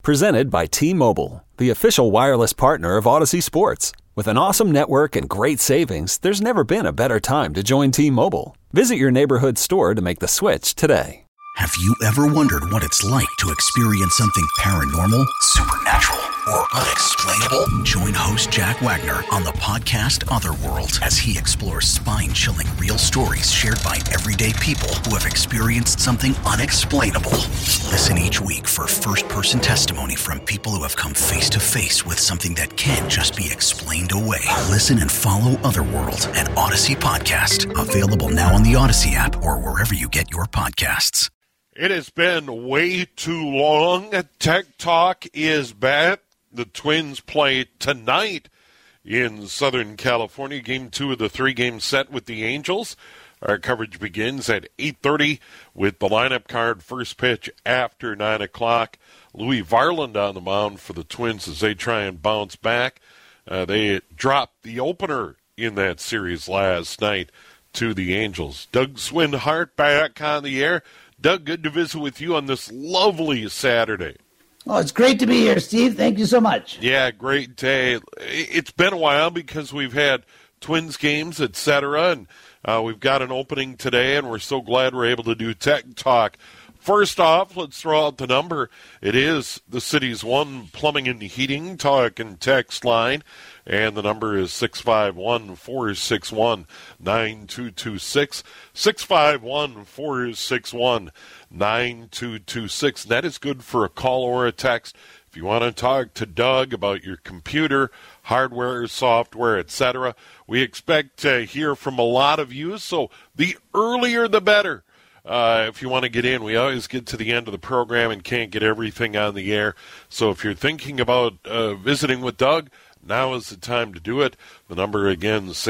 Presented by T-Mobile, the official wireless partner of Odyssey Sports. With an awesome network and great savings, there's never been a better time to join T-Mobile. Visit your neighborhood store to make the switch today. Have you ever wondered what it's like to experience something paranormal, supernatural, or unexplainable? Join host Jack Wagner on the podcast Otherworld as he explores spine-chilling real stories shared by everyday people who have experienced something unexplainable. Listen each week for first-person testimony from people who have come face-to-face with something that can't just be explained away. Listen and follow Otherworld, an Odyssey podcast. Available now on the Odyssey app or wherever you get your podcasts. It has been way too long. Tech Talk is back. The Twins play tonight in Southern California. Game 2 of the 3-game set with the Angels. Our coverage begins at 8:30 with the lineup card. First pitch after 9 o'clock. Louis Varland on the mound for the Twins as they try and bounce back. They dropped the opener in that series last night to the Angels. Doug Swinhart back on the air. Doug, good to visit with you on this lovely Saturday. Oh, it's great to be here, Steve. Thank you so much. Yeah, great day. It's been a while because we've had Twins games, etc., and we've got an opening today, and we're so glad we're able to do Tech Talk. First off, let's throw out the number. It is the city's one plumbing and heating talk and text line, and the number is 651-461-9226, 651-461-9226. That is good for a call or a text. If you want to talk to Doug about your computer, hardware, software, etc., we expect to hear from a lot of you, so the earlier the better. If you want to get in, we always get to the end of the program and can't get everything on the air. So if you're thinking about visiting with Doug, now is the time to do it. The number again is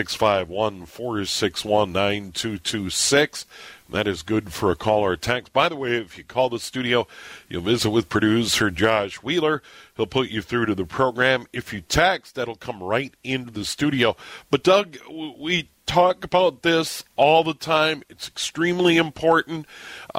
651-461-9226. That is good for a call or a text. By the way, if you call the studio, you'll visit with producer Josh Wheeler. He'll put you through to the program. If you text, that'll come right into the studio. But Doug, we talk about this all the time. It's extremely important.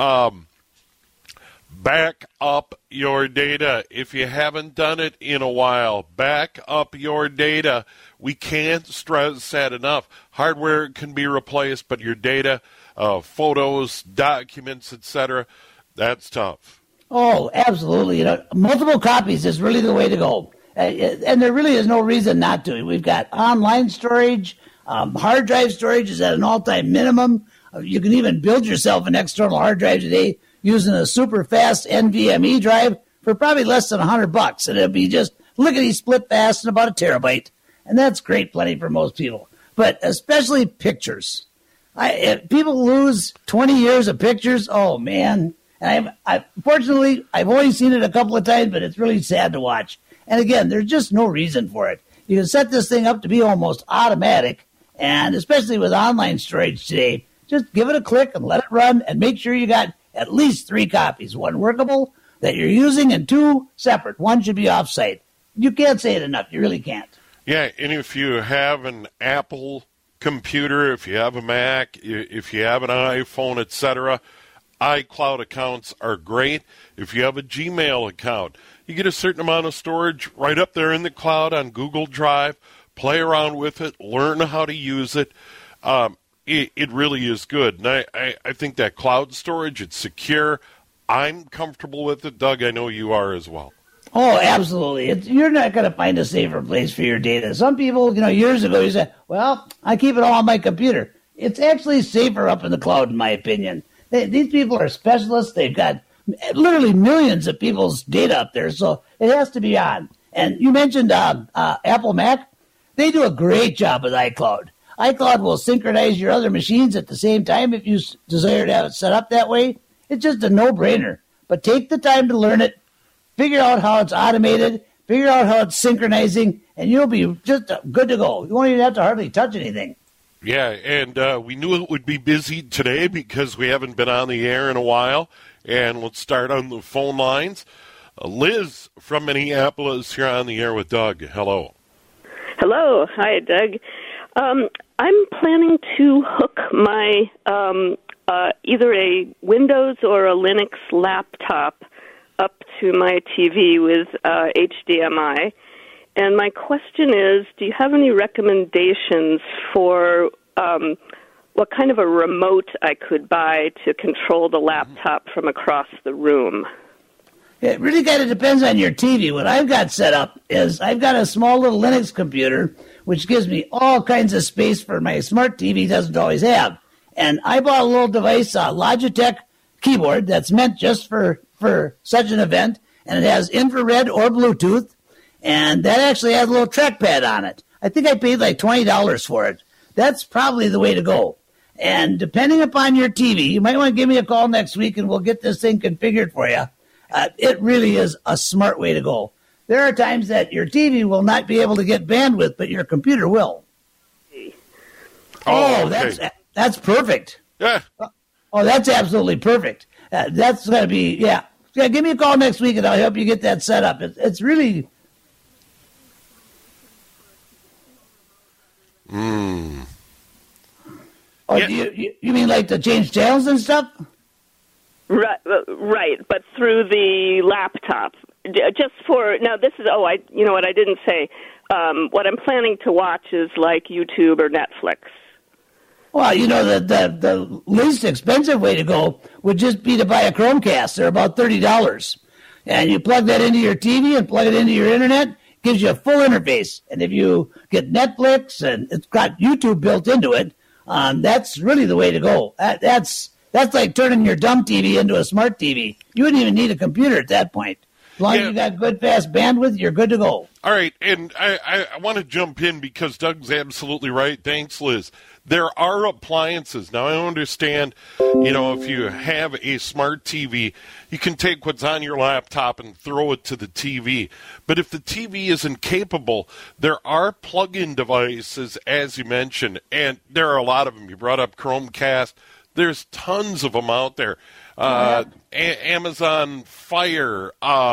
Back up your data. If you haven't done it in a while, back up your data. We can't stress that enough. Hardware can be replaced, but your data, photos, documents, etc., that's tough. Oh, absolutely. Multiple copies is really the way to go. And there really is no reason not to. We've got online storage. Hard drive storage is at an all-time minimum. You can even build yourself an external hard drive today using a super fast NVMe drive for probably less than $100, and it'll be just lickety split fast and about a terabyte, and that's great, plenty for most people. But especially pictures. If people lose 20 years of pictures, oh man! And fortunately, I've only seen it a couple of times, but it's really sad to watch. And again, there's just no reason for it. You can set this thing up to be almost automatic, and especially with online storage today, just give it a click and let it run, and make sure you got at least 3 copies, 1 workable that you're using and 2 separate. 1 should be off-site. You can't say it enough. You really can't. Yeah, and if you have an Apple computer, if you have a Mac, if you have an iPhone, etc., iCloud accounts are great. If you have a Gmail account, you get a certain amount of storage right up there in the cloud on Google Drive. Play around with it. Learn how to use it. It really is good. And I think that cloud storage, it's secure. I'm comfortable with it. Doug, I know you are as well. Oh, absolutely. You're not going to find a safer place for your data. Some people, years ago, you said, well, I keep it all on my computer. It's actually safer up in the cloud, in my opinion. These people are specialists. They've got literally millions of people's data up there, so it has to be on. And you mentioned Apple Mac. They do a great job with iCloud. iCloud will synchronize your other machines at the same time if you desire to have it set up that way. It's just a no-brainer. But take the time to learn it, figure out how it's automated, figure out how it's synchronizing, and you'll be just good to go. You won't even have to hardly touch anything. Yeah, and we knew it would be busy today because we haven't been on the air in a while. And let's start on the phone lines. Liz from Minneapolis, you're on the air with Doug. Hello. Hello. Hi, Doug. I'm planning to hook my either a Windows or a Linux laptop up to my TV with HDMI. And my question is, do you have any recommendations for what kind of a remote I could buy to control the laptop from across the room? It really kind of depends on your TV. What I've got set up is I've got a small little Linux computer, which gives me all kinds of space for my smart TV doesn't always have. And I bought a little device, a Logitech keyboard that's meant just for such an event, and it has infrared or Bluetooth, and that actually has a little trackpad on it. I think I paid like $20 for it. That's probably the way to go. And depending upon your TV, you might want to give me a call next week, and we'll get this thing configured for you. It really is a smart way to go. There are times that your TV will not be able to get bandwidth, but your computer will. Okay. That's perfect. Yeah. Oh, that's absolutely perfect. That's going to be, yeah. Give me a call next week, and I'll help you get that set up. It's really... Oh, Yeah. you mean like to change channels and stuff? Right, but through the laptop. Just for now, this is. You know what? I didn't say. What I'm planning to watch is like YouTube or Netflix. Well, you know, the least expensive way to go would just be to buy a Chromecast. They're about $30, and you plug that into your TV and plug it into your internet. Gives you a full interface, and if you get Netflix and it's got YouTube built into it, that's really the way to go. That's like turning your dumb TV into a smart TV. You wouldn't even need a computer at that point. As long as you got good, fast bandwidth, you're good to go. All right, and I want to jump in because Doug's absolutely right. Thanks, Liz. There are appliances. Now, I understand, if you have a smart TV, you can take what's on your laptop and throw it to the TV. But if the TV isn't capable, there are plug-in devices, as you mentioned, and there are a lot of them. You brought up Chromecast. There's tons of them out there. Amazon Fire.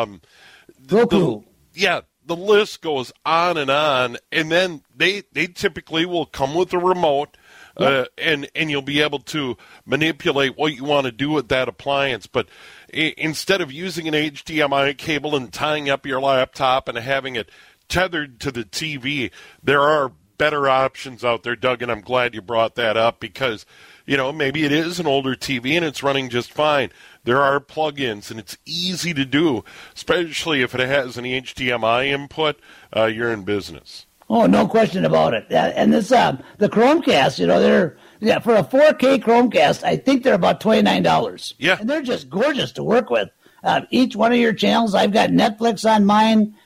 Roku. The list goes on. And then they typically will come with a remote, and you'll be able to manipulate what you want to do with that appliance. But instead of using an HDMI cable and tying up your laptop and having it tethered to the TV, there are better options out there, Doug, and I'm glad you brought that up because, maybe it is an older TV and it's running just fine. There are plug-ins, and it's easy to do, especially if it has an HDMI input. You're in business. Oh, no question about it. And this, the Chromecast, they're for a 4K Chromecast, I think they're about $29. Yeah, and they're just gorgeous to work with. Each one of your channels, I've got Netflix on mine,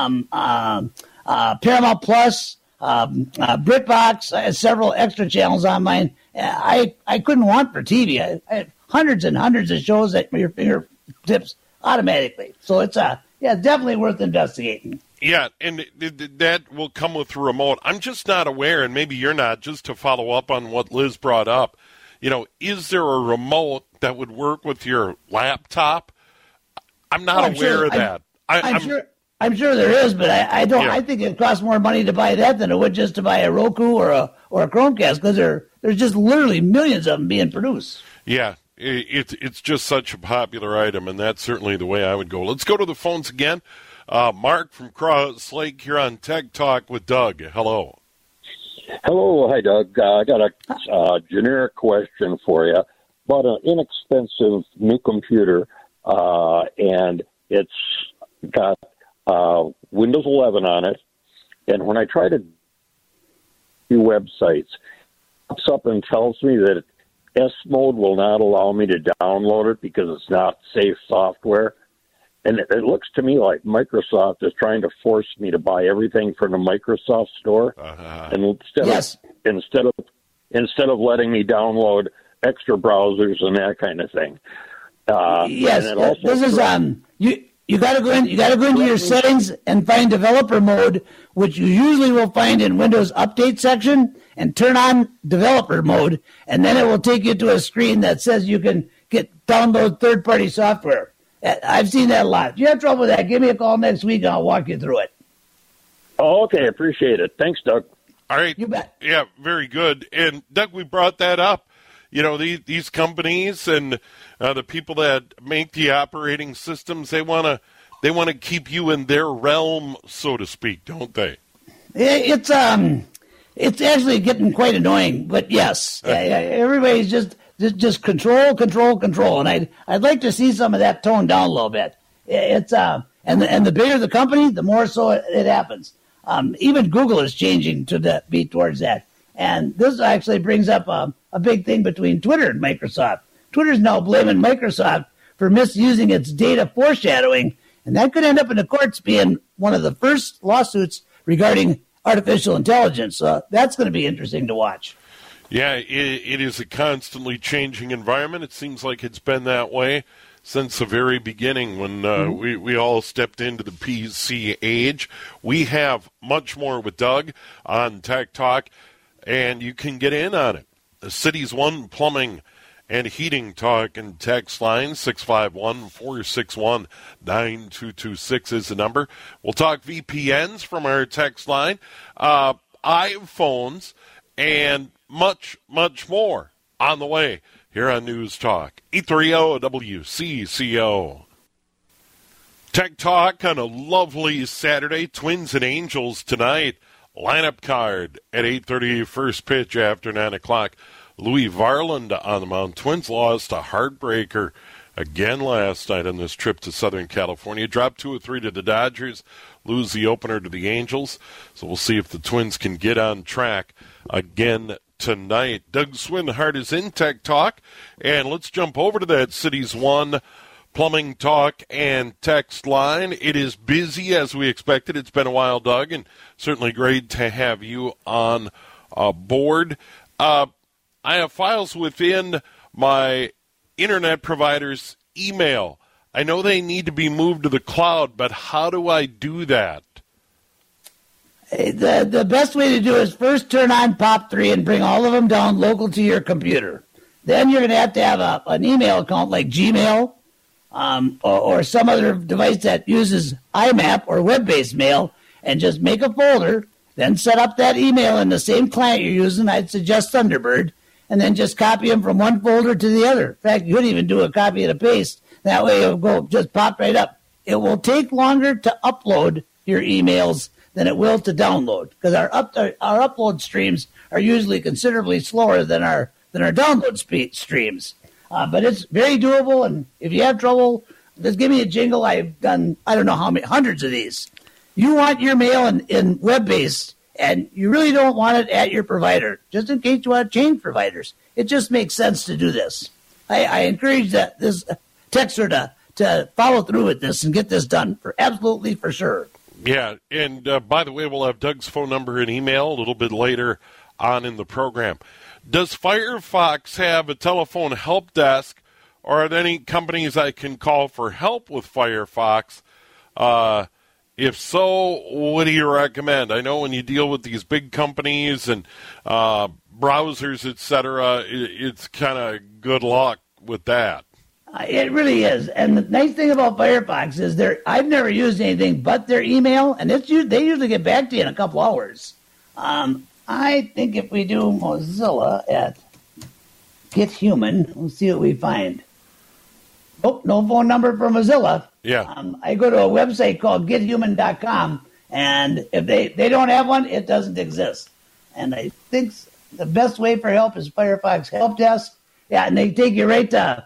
Paramount Plus, BritBox, several extra channels on mine. I couldn't want for TV. I have hundreds and hundreds of shows at your fingertips automatically. So it's definitely worth investigating. Yeah, and that will come with a remote. I'm just not aware, and maybe you're not, just to follow up on what Liz brought up. Is there a remote that would work with your laptop? I'm not aware of that. I'm sure there is, but I don't. Yeah. I think it costs more money to buy that than it would just to buy a Roku or a Chromecast because there's just literally millions of them being produced. Yeah, it's just such a popular item, and that's certainly the way I would go. Let's go to the phones again. Mark from Cross Lake here on Tech Talk with Doug. Hello. Hello. Hi, Doug. I got a generic question for you about an inexpensive new computer, and it's got Windows 11 on it. And when I try to do websites, it pops up and tells me that S Mode will not allow me to download it because it's not safe software. And it looks to me like Microsoft is trying to force me to buy everything from the Microsoft store, and instead of letting me download extra browsers and that kind of thing. Yes, this is you got to go in. You got to go into your settings and find developer mode, which you usually will find in Windows Update section, and turn on developer mode, and then it will take you to a screen that says you can download third-party software. I've seen that a lot. If you have trouble with that, give me a call next week, and I'll walk you through it. Oh, okay. Appreciate it. Thanks, Doug. All right. You bet. Yeah, very good. And, Doug, we brought that up. these companies and the people that make the operating systems, they want to keep you in their realm, so to speak, don't they? It's actually getting quite annoying, but yes, everybody's just control, and I'd like to see some of that toned down a little bit. It's and the bigger the company, the more so it happens. Even Google is changing to be towards that, and this actually brings up a big thing between Twitter and Microsoft. Twitter's now blaming Microsoft for misusing its data foreshadowing, and that could end up in the courts being one of the first lawsuits regarding artificial intelligence. So that's going to be interesting to watch. Yeah, it is a constantly changing environment. It seems like it's been that way since the very beginning when we all stepped into the PC age. We have much more with Doug on Tech Talk, and you can get in on it. The Cities One Plumbing and Heating Talk and text line 651-461-9226 is the number. We'll talk VPNs from our text line, iPhones, and much, much more on the way here on News Talk 830 WCCO. Tech Talk on a lovely Saturday. Twins and Angels tonight. Lineup card at 8:30, first pitch after 9 o'clock. Louis Varland on the mound. Twins lost a heartbreaker again last night on this trip to Southern California. Dropped 2-3 to the Dodgers, lose the opener to the Angels. So we'll see if the Twins can get on track again tonight. Doug Swinhart is in Tech Talk, and let's jump over to that Cities One Plumbing Talk and text line. It is busy as we expected. It's been a while, Doug, and certainly great to have you on board. I have files within my internet provider's email. I know they need to be moved to the cloud, but how do I do that? The best way to do it is first turn on POP3 and bring all of them down local to your computer. Then you're going to have an email account like Gmail or some other device that uses IMAP or web-based mail, and just make a folder, then set up that email in the same client you're using. I'd suggest Thunderbird, and then just copy them from one folder to the other. In fact, you could even do a copy and a paste. That way it'll go just pop right up. It will take longer to upload your emails than it will to download, because our upload streams are usually considerably slower than our download streams. But it's very doable, and if you have trouble, just give me a jingle. I've done, I don't know how many, hundreds of these. You want your mail in web-based, and you really don't want it at your provider, just in case you want to change providers. It just makes sense to do this. I encourage this texter to follow through with this and get this done for sure. Yeah, and by the way, we'll have Doug's phone number and email a little bit later on in the program. Does Firefox have a telephone help desk, or are there any companies I can call for help with Firefox? If so, what do you recommend? I know when you deal with these big companies and browsers, etc., it's kind of good luck with that. It really is. And the nice thing about Firefox is I've never used anything but their email, and they usually get back to you in a couple hours. I think if we do Mozilla at Get Human, we'll see what we find. Oh, no phone number for Mozilla. Yeah. I go to a website called gethuman.com, and if they don't have one, it doesn't exist. And I think the best way for help is Firefox Help Desk. Yeah, and they take you right to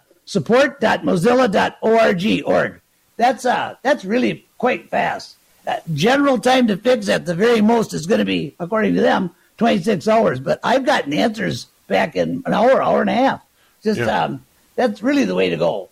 support.mozilla.org. That's really quite fast. General time to fix at the very most is going to be, according to them, 26 hours. But I've gotten answers back in an hour and a half. That's really the way to go.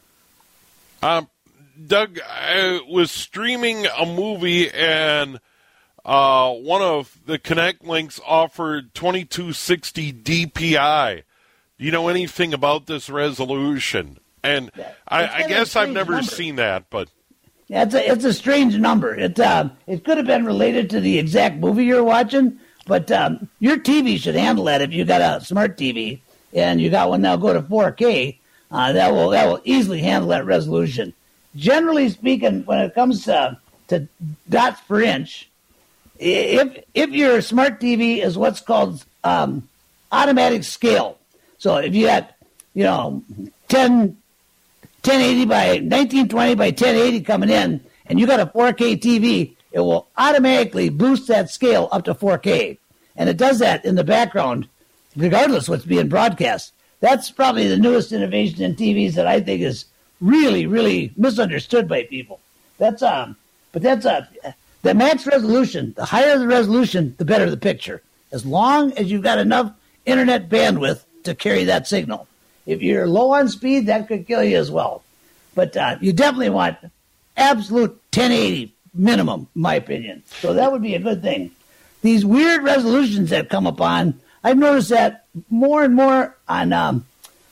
Doug, I was streaming a movie, and one of the Connect links offered 2260 DPI. Do you know anything about this resolution? And I guess I've never seen that, but yeah, it's a strange number. It could have been related to the exact movie you're watching, but your TV should handle that if you got a smart TV and you got one that'll go to 4K. That will easily handle that resolution. Generally speaking, when it comes to dots per inch, if your smart TV is what's called automatic scale, so if you got 1080 by 1920 by 1080 coming in, and you got a 4K TV, it will automatically boost that scale up to 4K. And it does that in the background, regardless of what's being broadcast. That's probably the newest innovation in TVs that I think is really, really misunderstood by people. The max resolution, the higher the resolution, the better the picture. As long as you've got enough internet bandwidth to carry that signal. If you're low on speed, that could kill you as well. But you definitely want absolute 1080 minimum, in my opinion. So that would be a good thing. These weird resolutions that come upon, I've noticed that more and more on, not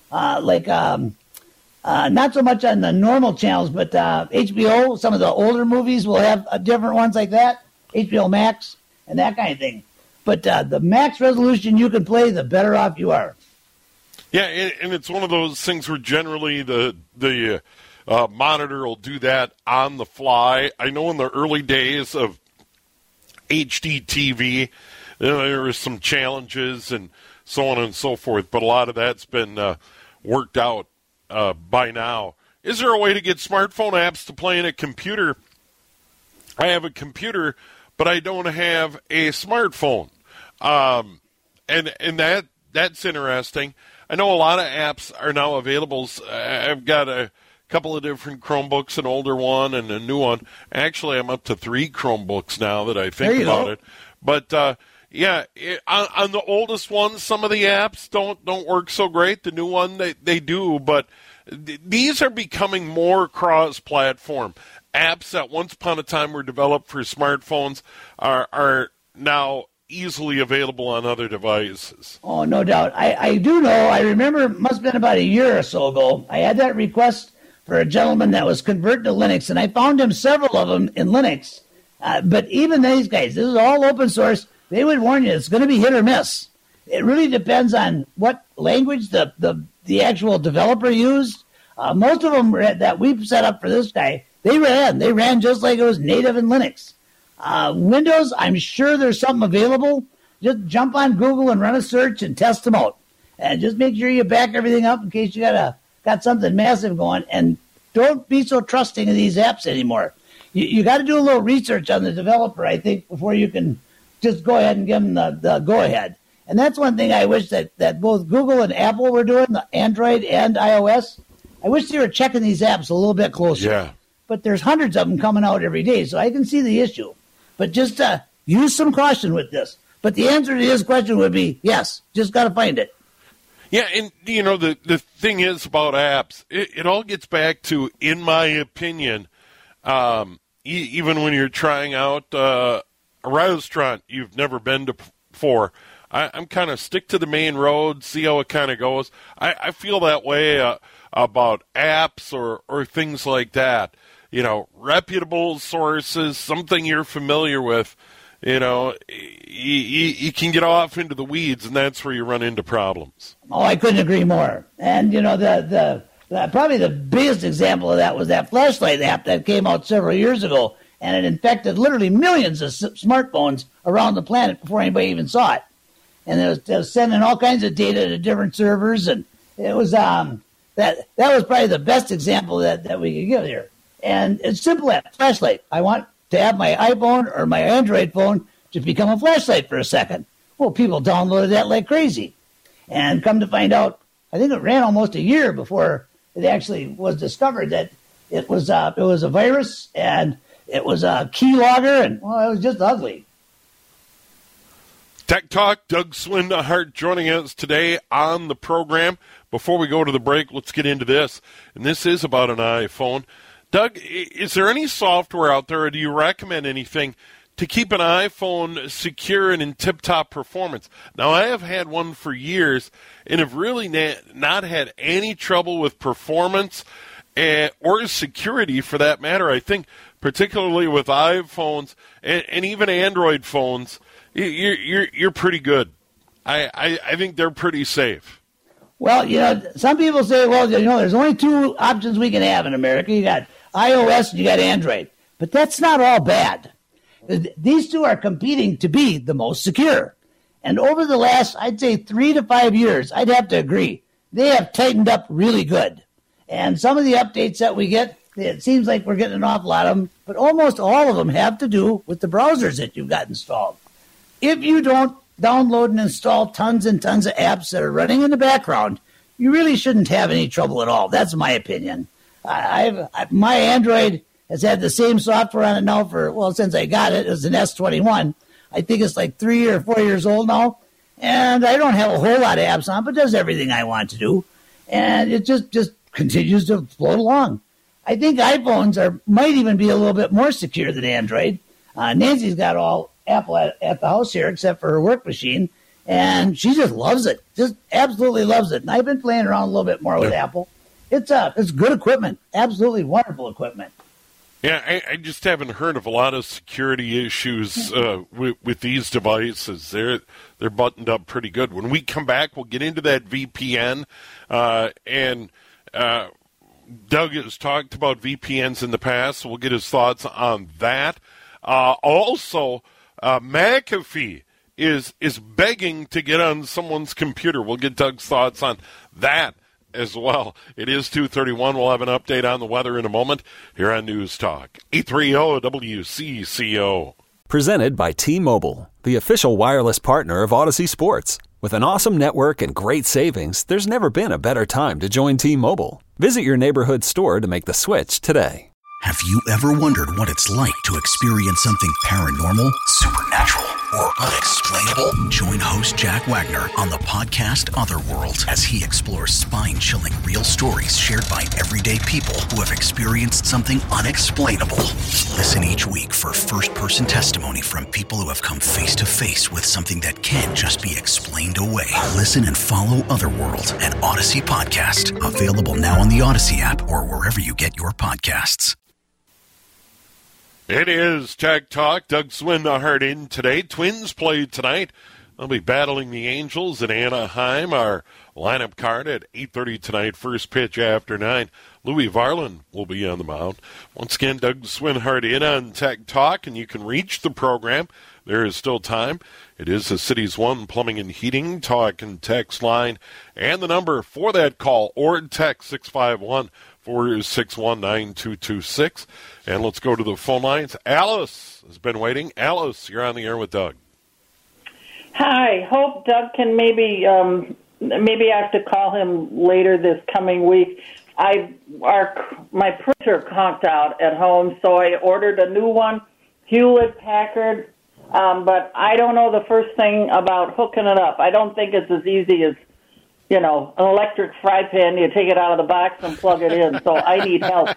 so much on the normal channels, but HBO, some of the older movies will have different ones like that, HBO Max, and that kind of thing. But the max resolution you can play, the better off you are. Yeah, and it's one of those things where generally the monitor will do that on the fly. I know in the early days of HD TV, there were some challenges and so on and so forth, but a lot of that's been worked out by now. Is there a way to get smartphone apps to play in a computer? I have a computer, but I don't have a smartphone. And that's interesting. I know a lot of apps are now available. I've got a couple of different Chromebooks, an older one and a new one. Actually, I'm up to 3 Chromebooks now that I think about it. But on the oldest ones, some of the apps don't work so great. The new one, they do. But these are becoming more cross-platform. Apps that once upon a time were developed for smartphones are now easily available on other devices. Oh, no doubt. I do know. I remember it must have been about a year or so ago. I had that request for a gentleman that was converting to Linux, and I found him several of them in Linux. But even these guys, this is all open source, they would warn you it's going to be hit or miss. It really depends on what language the actual developer used. Most of them that we've set up for this guy, they ran just like it was native in Linux. Windows, I'm sure there's something available. Just jump on Google and run a search and test them out. And just make sure you back everything up in case you got something massive going. And don't be so trusting of these apps anymore. You got to do a little research on the developer, I think, before you can just go ahead and give them the go-ahead. And that's one thing I wish that both Google and Apple were doing, the Android and iOS. I wish they were checking these apps a little bit closer. Yeah. But there's hundreds of them coming out every day, so I can see the issue. But just use some caution with this. But the answer to his question would be yes. Just got to find it. Yeah, and, the thing is about apps, it all gets back to, in my opinion, even when you're trying out a restaurant you've never been to before, I'm kind of stick to the main road, see how it kind of goes. I feel that way about apps or things like that. Reputable sources, something you're familiar with, you can get off into the weeds, and that's where you run into problems. Oh, I couldn't agree more. And, the probably the biggest example of that was that flashlight app that came out several years ago, and it infected literally millions of smartphones around the planet before anybody even saw it. And it was sending all kinds of data to different servers, and it was that was probably the best example that we could give here. And it's simple app, flashlight. I want to have my iPhone or my Android phone to become a flashlight for a second. Well, people downloaded that like crazy. And come to find out, I think it ran almost a year before it actually was discovered that it was a virus and it was a keylogger, and, well, it was just ugly. Tech Talk, Doug Swindehart joining us today on the program. Before we go to the break, let's get into this. And this is about an iPhone. Doug, is there any software out there, or do you recommend anything to keep an iPhone secure and in tip-top performance? Now, I have had one for years and have really not had any trouble with performance or security for that matter. I think particularly with iPhones and even Android phones, you're pretty good. I think they're pretty safe. Well, some people say, well, there's only 2 options we can have in America. You got iOS and you got Android. But that's not all bad. These 2 are competing to be the most secure. And over the last, I'd say 3 to 5 years, I'd have to agree, they have tightened up really good. And some of the updates that we get, it seems like we're getting an awful lot of them, but almost all of them have to do with the browsers that you've got installed. If you don't download and install tons and tons of apps that are running in the background, you really shouldn't have any trouble at all. That's my opinion. My Android has had the same software on it now since I got it. It was an S21. I think it's like 3 or 4 years old now. And I don't have a whole lot of apps on, but it does everything I want to do. And it just continues to float along. I think iPhones might even be a little bit more secure than Android. Nancy's got all Apple at the house here except for her work machine, and she just loves it. Just absolutely loves it. And I've been playing around a little bit more with Apple. It's good equipment. Absolutely wonderful equipment. Yeah, I just haven't heard of a lot of security issues with these devices. They're buttoned up pretty good. When we come back, we'll get into that VPN. And Doug has talked about VPNs in the past, so we'll get his thoughts on that. Also, McAfee is begging to get on someone's computer. We'll get Doug's thoughts on that as well. It is 2:31. We'll have an update on the weather in a moment here on News Talk 830 WCCO. Presented by T-Mobile, the official wireless partner of Odyssey Sports. With an awesome network and great savings, there's never been a better time to join T-Mobile. Visit your neighborhood store to make the switch today. Have you ever wondered what it's like to experience something paranormal, supernatural, or unexplainable? Join host Jack Wagner on the podcast Otherworld as he explores spine-chilling real stories shared by everyday people who have experienced something unexplainable. Listen each week for first-person testimony from people who have come face-to-face with something that can't just be explained away. Listen and follow Otherworld, an Odyssey podcast. Available now on the Odyssey app or wherever you get your podcasts. It is Tech Talk. Doug Swinhart in today. Twins played tonight. They'll be battling the Angels in Anaheim. Our lineup card at 8:30 tonight. First pitch after 9. Louis Varland will be on the mound. Once again, Doug Swinhart in on Tech Talk, and you can reach the program. There is still time. It is the City's One Plumbing and Heating talk and text line. And the number for that call or text 651-461-9226. And let's go to the phone lines. Alice has been waiting. Alice, you're on the air with Doug. Hi. Hope Doug can maybe I have to call him later this coming week. My printer conked out at home, so I ordered a new one, Hewlett-Packard. But I don't know the first thing about hooking it up. I don't think it's as easy as, an electric fry pan. You take it out of the box and plug it in. So I need help.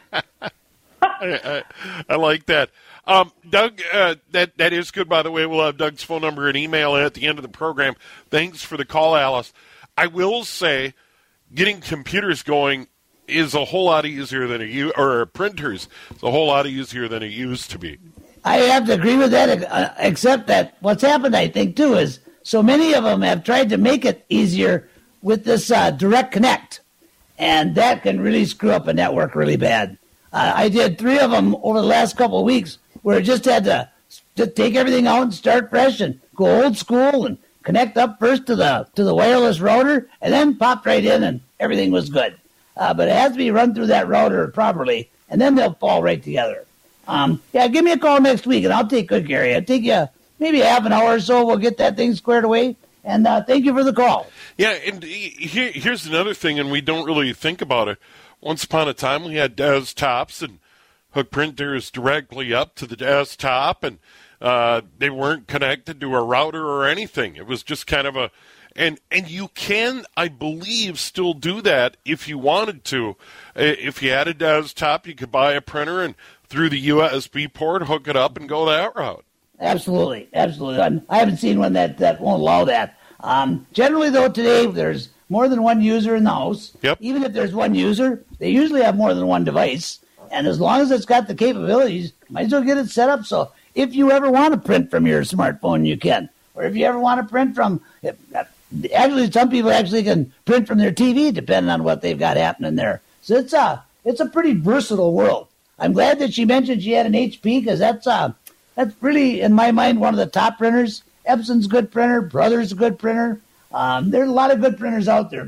I like that. Doug, that is good, by the way. We'll have Doug's phone number and email at the end of the program. Thanks for the call, Alice. I will say getting computers going is a whole lot easier than printers. It's a whole lot easier than it used to be. I have to agree with that, except that what's happened, I think, too, is so many of them have tried to make it easier with this direct connect, and that can really screw up a network really bad. I did 3 of them over the last couple of weeks where I just had to take everything out and start fresh and go old school and connect up first to the wireless router and then popped right in and everything was good. But it has to be run through that router properly, and then they'll fall right together. Give me a call next week, and I'll take good care of you. It'll take you maybe half an hour or so. We'll get that thing squared away, and thank you for the call. Yeah, and here's another thing, and we don't really think about it. Once upon a time, we had desktops and hook printers directly up to the desktop, and they weren't connected to a router or anything. It was just kind of a... And you can, I believe, still do that if you wanted to. If you had a desktop, you could buy a printer and through the USB port, hook it up and go that route. Absolutely. I haven't seen one that won't allow that. Generally, though, today there's more than one user in the house. Yep. Even if there's one user, they usually have more than one device. And as long as it's got the capabilities, might as well get it set up. So if you ever want to print from your smartphone, you can. Or if you ever want to print from... Actually, some people actually can print from their TV, depending on what they've got happening there. So it's a pretty versatile world. I'm glad that she mentioned she had an HP because that's really, in my mind, one of the top printers. Epson's a good printer. Brother's a good printer. There's a lot of good printers out there, but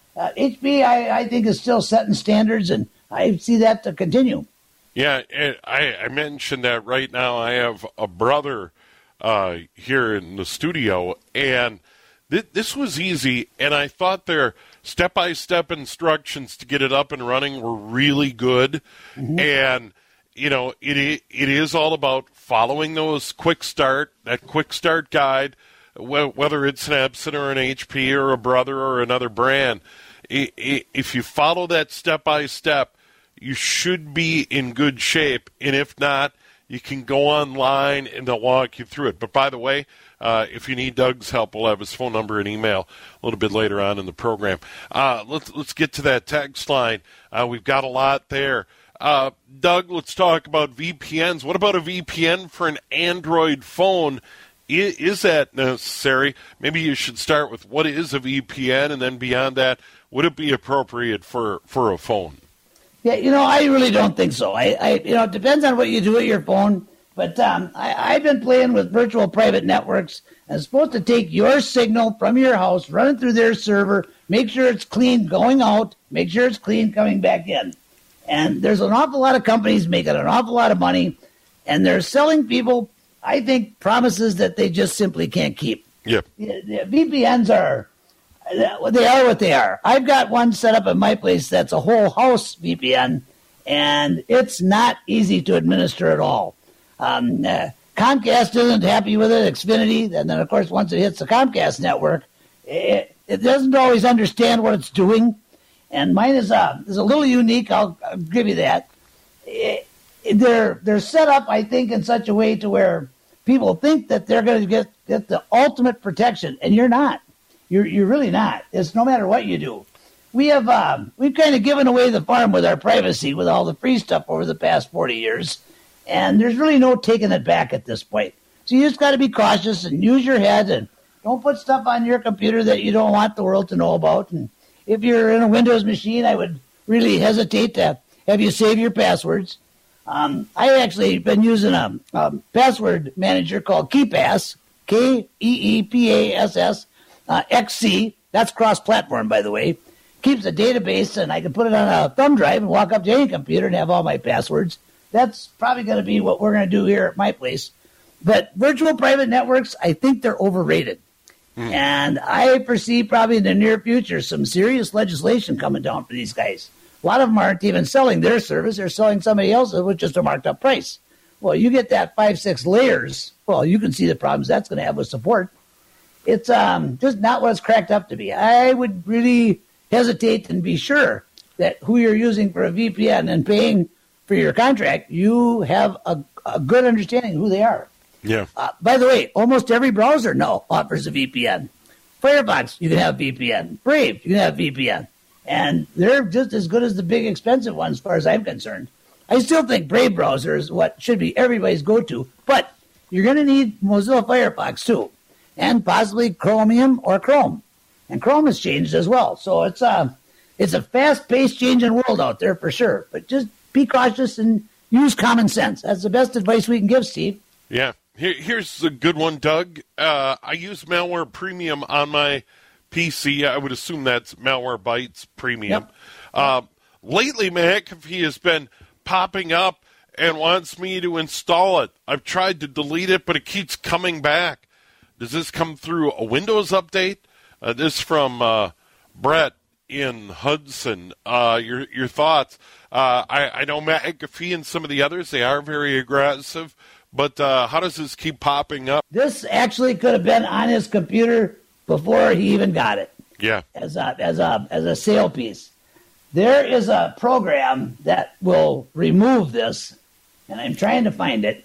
HP, I think, is still setting standards, and I see that to continue. Yeah, I mentioned that right now. I have a brother here in the studio, and this was easy, and I thought their step-by-step instructions to get it up and running were really good. Mm-hmm. And, it is all about following that quick start guide, whether it's an Epson or an HP or a Brother or another brand. If you follow that step-by-step, you should be in good shape, and if not, you can go online and they'll walk you through it. But by the way, if you need Doug's help, we'll have his phone number and email a little bit later on in the program. Let's get to that text line. We've got a lot there. Doug, let's talk about VPNs. What about a VPN for an Android phone? Is that necessary? Maybe you should start with what is a VPN, and then beyond that, would it be appropriate for a phone? Yeah, I really don't think so. It depends on what you do with your phone. But I've been playing with virtual private networks, and it's supposed to take your signal from your house, run it through their server, make sure it's clean going out, make sure it's clean coming back in. And there's an awful lot of companies making an awful lot of money, and they're selling people, I think, promises that they just simply can't keep. Yep. The VPNs are what they are. I've got one set up at my place that's a whole house VPN, and it's not easy to administer at all. Comcast isn't happy with it, Xfinity, and then, of course, once it hits the Comcast network, it doesn't always understand what it's doing, and mine is a little unique, I'll give you that. They're set up, I think, in such a way to where people think that they're going to get the ultimate protection, and you're not. You're really not. It's no matter what you do. We've kind of given away the farm with our privacy with all the free stuff over the past 40 years, and there's really no taking it back at this point. So you just got to be cautious and use your head, and don't put stuff on your computer that you don't want the world to know about. And if you're in a Windows machine, I would really hesitate to have you save your passwords. I actually been using a password manager called KeePass, KeePass. XC, that's cross-platform, by the way, keeps a database, and I can put it on a thumb drive and walk up to any computer and have all my passwords. That's probably going to be what we're going to do here at my place. But virtual private networks, I think they're overrated. And I foresee probably in the near future some serious legislation coming down for these guys. A lot of them aren't even selling their service. They're selling somebody else's with just a marked up price. Well, you get that 5-6 layers, well, you can see the problems that's going to have with support. It's just not what it's cracked up to be. I would really hesitate and be sure that who you're using for a VPN and paying for your contract, you have a good understanding of who they are. Yeah. By the way, almost every browser now offers a VPN. Firefox, you can have VPN. Brave, you can have VPN. And they're just as good as the big expensive ones as far as I'm concerned. I still think Brave browser is what should be everybody's go-to, but you're going to need Mozilla Firefox too. And possibly Chromium or Chrome. And Chrome has changed as well. So it's a fast-paced changing world out there for sure. But just be cautious and use common sense. That's the best advice we can give, Steve. Yeah. Here's a good one, Doug. I use Malware Premium on my PC. I would assume that's Malwarebytes Premium. Yep. Lately, McAfee has been popping up and wants me to install it. I've tried to delete it, but it keeps coming back. Does this come through a Windows update? This from Brett in Hudson. Your thoughts? I know McAfee and some of the others, they are very aggressive, but how does this keep popping up? This actually could have been on his computer before he even got it. Yeah. As a sale piece. There is a program that will remove this, and I'm trying to find it.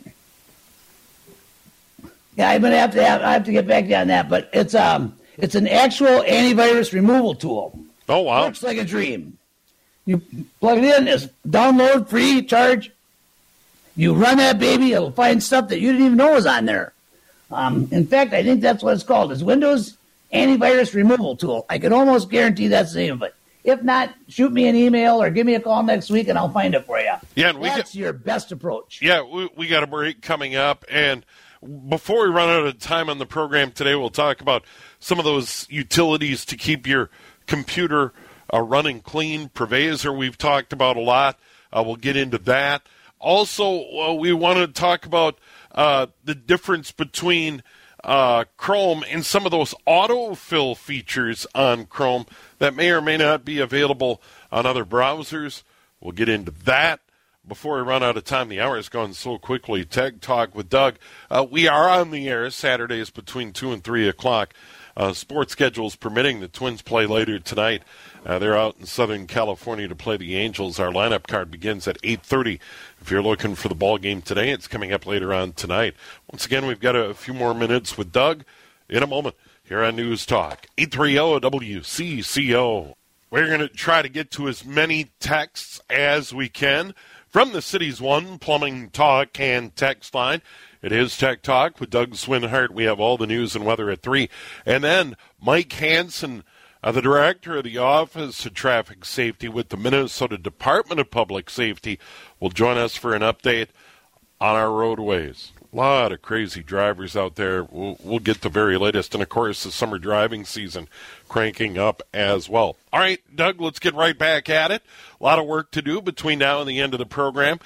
Yeah, I'm gonna I have to get back to you on that, but it's an actual antivirus removal tool. Oh wow! Looks like a dream. You plug it in, it's download free charge. You run that baby, it'll find stuff that you didn't even know was on there. In fact, I think that's what it's called. It's Windows Antivirus Removal Tool. I can almost guarantee that's the name of it. If not, shoot me an email or give me a call next week, and I'll find it for you. Yeah, and that's your best approach. Yeah, we got a break coming up, and before we run out of time on the program today, we'll talk about some of those utilities to keep your computer running clean. Prevaiser we've talked about a lot. We'll get into that. Also, we want to talk about the difference between Chrome and some of those autofill features on Chrome that may or may not be available on other browsers. We'll get into that. Before we run out of time, the hour has gone so quickly. Tech Talk with Doug. We are on the air Saturdays between 2 and 3 o'clock. Sports schedules permitting, the Twins play later tonight. They're out in Southern California to play the Angels. Our lineup card begins at 8:30. If you're looking for the ball game today, it's coming up later on tonight. Once again, we've got a few more minutes with Doug in a moment here on News Talk 830 WCCO. We're going to try to get to as many texts as we can from the City's One Plumbing Talk and Text line. It is Tech Talk with Doug Swinhart. We have all the news and weather at 3. And then Mike Hansen, the director of the Office of Traffic Safety with the Minnesota Department of Public Safety, will join us for an update on our roadways. A lot of crazy drivers out there. We'll get the very latest. And, of course, the summer driving season cranking up as well. All right, Doug, let's get right back at it. A lot of work to do between now and the end of the program.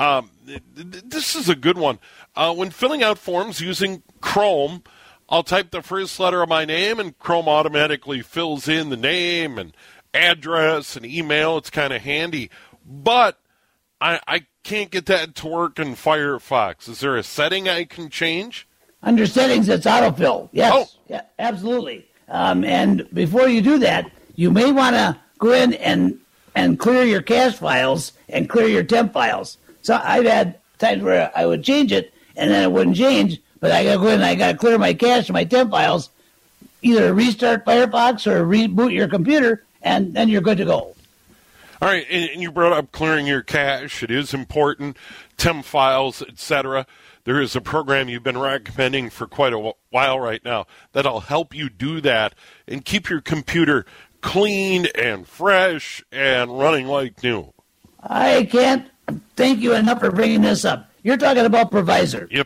This is a good one. When filling out forms using Chrome, I'll type the first letter of my name, and Chrome automatically fills in the name and address and email. It's kind of handy. But I can't get that to work in Firefox. Is there a setting I can change? Under settings, it's autofill. Yes, Oh. Yeah, absolutely. And before you do that, you may want to go in and clear your cache files and clear your temp files. So I've had times where I would change it, and then it wouldn't change, but I got to go in and I got to clear my cache and my temp files, either restart Firefox or reboot your computer, and then you're good to go. All right, and you brought up clearing your cache. It is important, temp files, etc. There is a program you've been recommending for quite a while right now that'll help you do that and keep your computer clean and fresh and running like new. I can't thank you enough for bringing this up. You're talking about Prevaiser. Yep.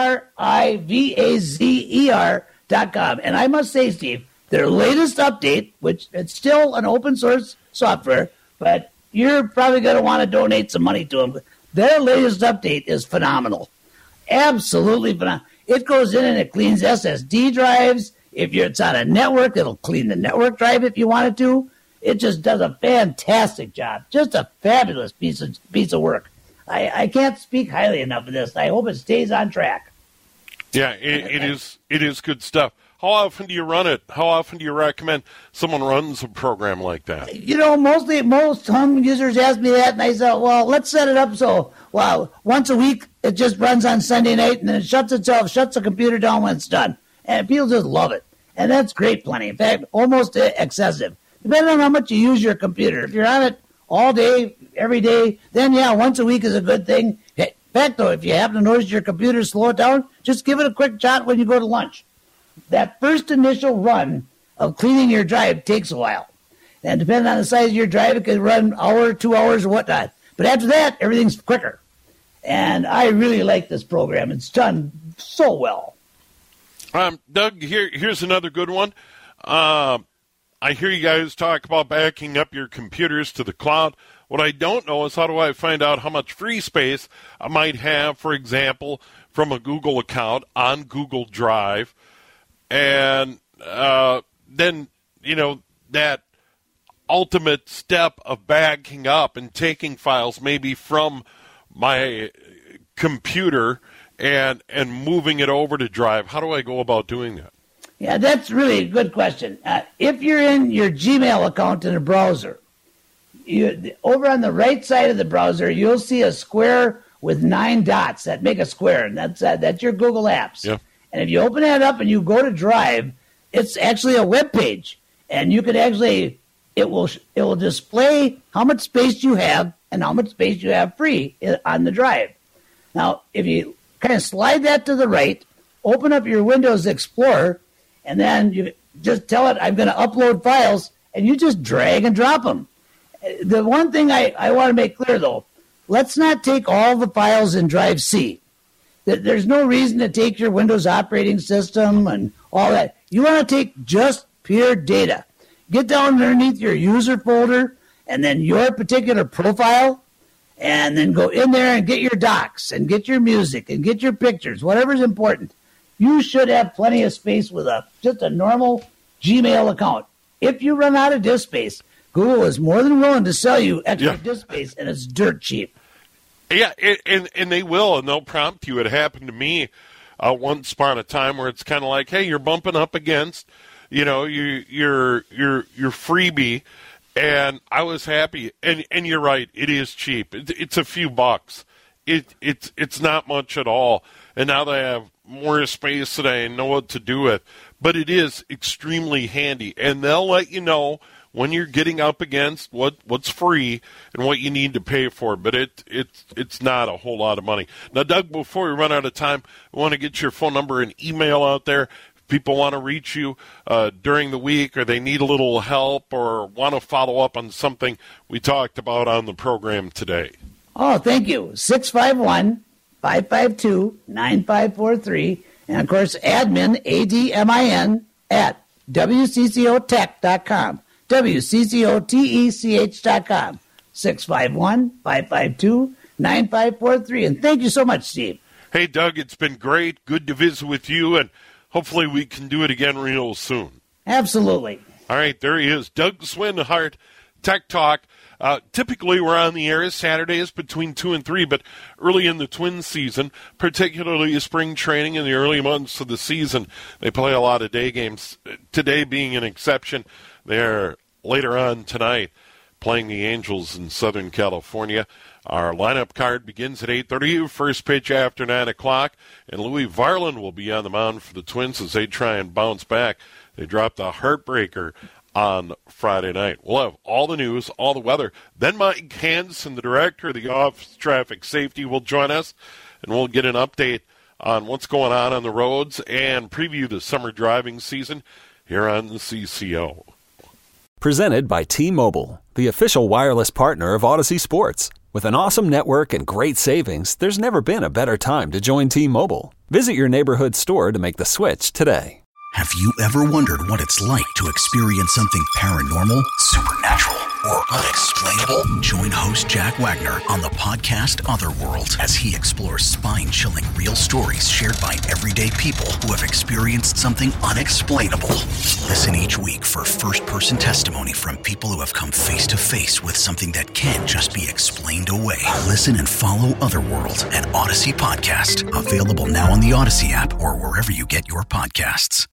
Privazer.com. And I must say, Steve, their latest update, which it's still an open source software, but you're probably going to want to donate some money to them. Their latest update is phenomenal. Absolutely phenomenal. It goes in and it cleans SSD drives. If it's on a network, it'll clean the network drive if you want it to. It just does a fantastic job. Just a fabulous piece of work. I can't speak highly enough of this. I hope it stays on track. Yeah, it is good stuff. How often do you run it? How often do you recommend someone runs a program like that? You know, most home users ask me that, and I say, well, let's set it up so, once a week it just runs on Sunday night, and then it shuts the computer down when it's done. And people just love it. And that's great plenty. In fact, almost excessive. Depending on how much you use your computer. If you're on it all day, every day, then, once a week is a good thing. In fact, though, if you happen to notice your computer slow it down, just give it a quick shot when you go to lunch. That first initial run of cleaning your drive takes a while. And depending on the size of your drive, it can run an hour, 2 hours, or whatnot. But after that, everything's quicker. And I really like this program. It's done so well. Doug, here's another good one. I hear you guys talk about backing up your computers to the cloud. What I don't know is how do I find out how much free space I might have, for example, from a Google account on Google Drive. And then, that ultimate step of backing up and taking files maybe from my computer and moving it over to Drive. How do I go about doing that? Yeah, that's really a good question. If you're in your Gmail account in a browser, over on the right side of the browser, you'll see a square with 9 dots that make a square, and that's your Google Apps. Yeah. And if you open that up and you go to Drive, it's actually a web page, and you can actually it will display how much space you have and how much space you have free on the drive. Now, if you kind of slide that to the right, open up your Windows Explorer, and then you just tell it, I'm going to upload files, and you just drag and drop them. The one thing I want to make clear, though, let's not take all the files in Drive C. There's no reason to take your Windows operating system and all that. You want to take just pure data. get down underneath your user folder and then your particular profile, and then go in there and get your docs and get your music and get your pictures, whatever's important. You should have plenty of space with just a normal Gmail account. If you run out of disk space, Google is more than willing to sell you extra disk space, and it's dirt cheap. Yeah, and they will, and they'll prompt you. It happened to me once upon a time where it's kind of like, hey, you're bumping up against, your freebie, and I was happy. And you're right, it is cheap. It's a few bucks. It's not much at all. And now they have more space that I know what to do with. But it is extremely handy, and they'll let you know when you're getting up against what's free and what you need to pay for. But it's not a whole lot of money. Now, Doug, before we run out of time, I want to get your phone number and email out there. If people want to reach you during the week, or they need a little help, or want to follow up on something we talked about on the program today. Oh, thank you. 651-552-9543. And, of course, admin, A-D-M-I-N, at WCCOtech.com. WCCOTECH.com. 651-552-9543. And thank you so much, Steve. Hey, Doug, it's been great. Good to visit with you, and hopefully we can do it again real soon. Absolutely. All right, there he is, Doug Swinhart, Tech Talk. Typically, we're on the air Saturdays between 2 and 3, but early in the Twins season, particularly spring training in the early months of the season, they play a lot of day games. Today being an exception, they're later on tonight playing the Angels in Southern California. Our lineup card begins at 8:30, first pitch after 9 o'clock, and Louis Varland will be on the mound for the Twins as they try and bounce back. They dropped a heartbreaker on Friday night. We'll have all the news, all the weather. Then Mike Hansen, the director of the Office of Traffic Safety, will join us, and we'll get an update on what's going on the roads and preview the summer driving season here on the CCO. Presented by T-Mobile, the official wireless partner of Odyssey Sports. With an awesome network and great savings, there's never been a better time to join T-Mobile. Visit your neighborhood store to make the switch today. Have you ever wondered what it's like to experience something paranormal, supernatural, or unexplainable? Join host Jack Wagner on the podcast Otherworld as he explores spine-chilling real stories shared by everyday people who have experienced something unexplainable. Listen each week for first-person testimony from people who have come face-to-face with something that can't just be explained away. Listen and follow Otherworld, an Odyssey podcast. Available now on the Odyssey app or wherever you get your podcasts.